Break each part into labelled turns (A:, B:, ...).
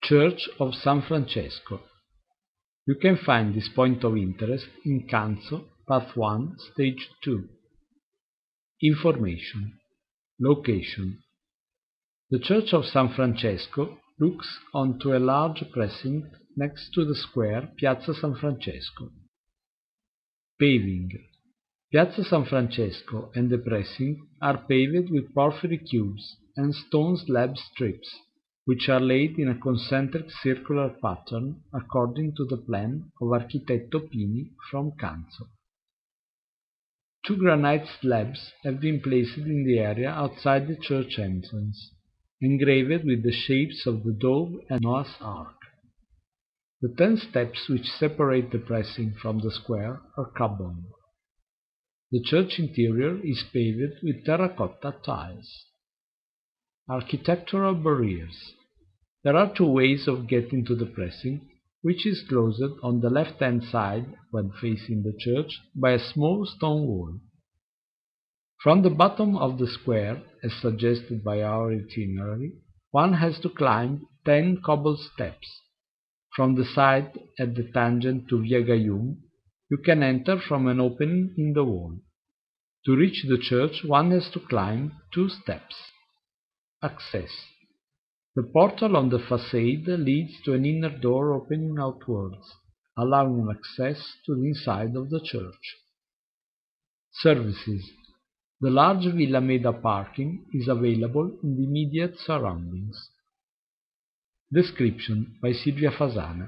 A: Church of San Francesco. You can find this point of interest in Canzo, Path 1, Stage 2. Information. Location. The Church of San Francesco looks onto a large precinct next to the square Piazza San Francesco. Paving. Piazza San Francesco and the precinct are paved with porphyry cubes and stone slab strips, which are laid in a concentric circular pattern according to the plan of Architetto Pini from Canzo. Two granite slabs have been placed in the area outside the church entrance, engraved with the shapes of the dove and Noah's Ark. The 10 steps which separate the precinct from the square are cobbled. The church interior is paved with terracotta tiles. Architectural barriers. There are two ways of getting to the precinct, which is closed on the left-hand side when facing the church by a small stone wall. From the bottom of the square, as suggested by our itinerary, one has to climb 10 cobbled steps. From the side at the tangent to Via Gaium, you can enter from an opening in the wall. To reach the church, one has to climb 2 steps. Access. The portal on the facade leads to an inner door opening outwards, allowing access to the inside of the church. Services. The large Villa Meda parking is available in the immediate surroundings. Description by Silvia Fasana.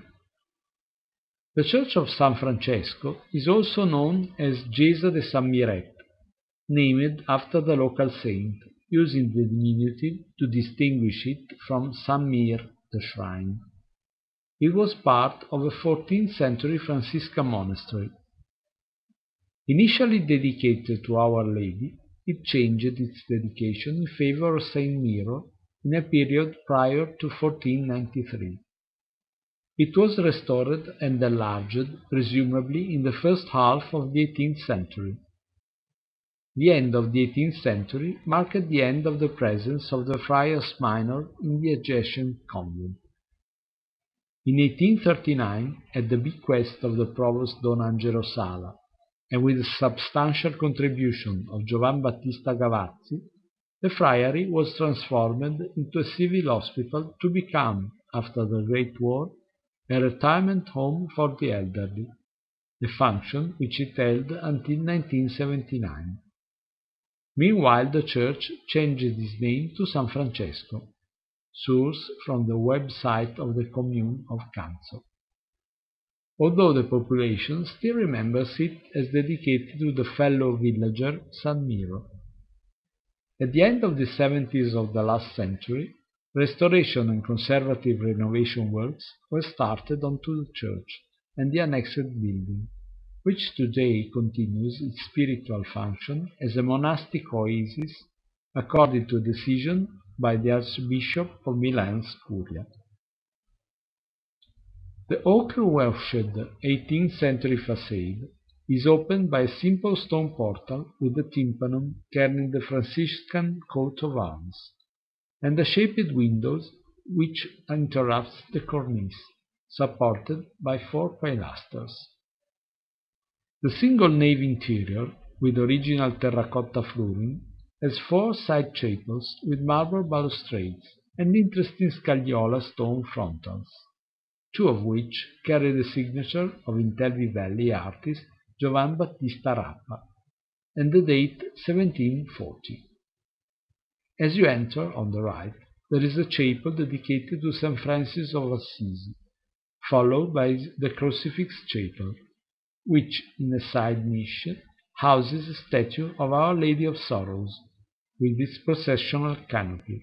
A: The Church of San Francesco is also known as Chiesa de San Miret, named after the local saint, using the diminutive to distinguish it from San Mir, the shrine. It was part of a 14th century Franciscan monastery. Initially dedicated to Our Lady, it changed its dedication in favor of Saint Miro in a period prior to 1493. It was restored and enlarged, presumably in the first half of the 18th century. The end of the 18th century marked the end of the presence of the Friars Minor in the adjacent convent. In 1839, at the bequest of the Provost Don Angelo Sala, and with the substantial contribution of Giovan Battista Gavazzi, the friary was transformed into a civil hospital to become, after the Great War, a retirement home for the elderly, a function which it held until 1979. Meanwhile, the church changed its name to San Francesco, source from the website of the commune of Canzo, although the population still remembers it as dedicated to the fellow villager San Miro. At the end of the 70s of the last century, restoration and conservative renovation works were started onto the church and the annexed building, which today continues its spiritual function as a monastic oasis according to a decision by the Archbishop of Milan's Curia. The ochre-washed 18th century facade is opened by a simple stone portal with a tympanum carrying the Franciscan coat of arms, and the shaped windows which interrupts the cornice, supported by 4 pilasters. The single nave interior, with original terracotta flooring, has 4 side chapels with marble balustrades and interesting scagliola stone frontals, 2 of which carry the signature of Intelvi Valley artist Giovan Battista Rappa and the date 1740. As you enter, on the right, there is a chapel dedicated to St. Francis of Assisi, followed by the Crucifix Chapel, which, in a side niche, houses a statue of Our Lady of Sorrows, with its processional canopy.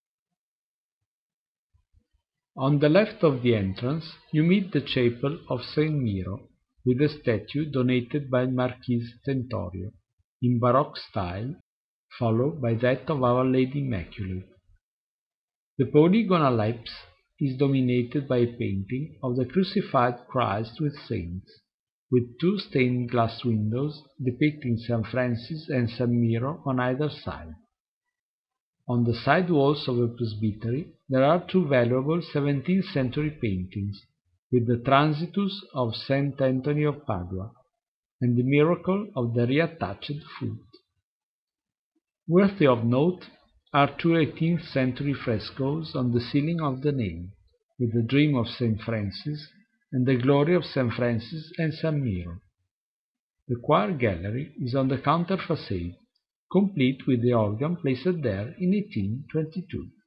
A: On the left of the entrance, you meet the chapel of Saint Miro, with a statue donated by Marquis Tentorio, in Baroque style, followed by that of Our Lady Immaculate. The polygonal apse is dominated by a painting of the crucified Christ with saints, with 2 stained glass windows depicting St. Francis and San Miro on either side. On the side walls of the presbytery there are two valuable 17th century paintings, with the Transitus of St. Anthony of Padua, and the Miracle of the Reattached Foot. Worthy of note are two 18th century frescoes on the ceiling of the nave, with the Dream of St. Francis and the Glory of St. Francis and St. Miro. The choir gallery is on the counter facade, complete with the organ placed there in 1822.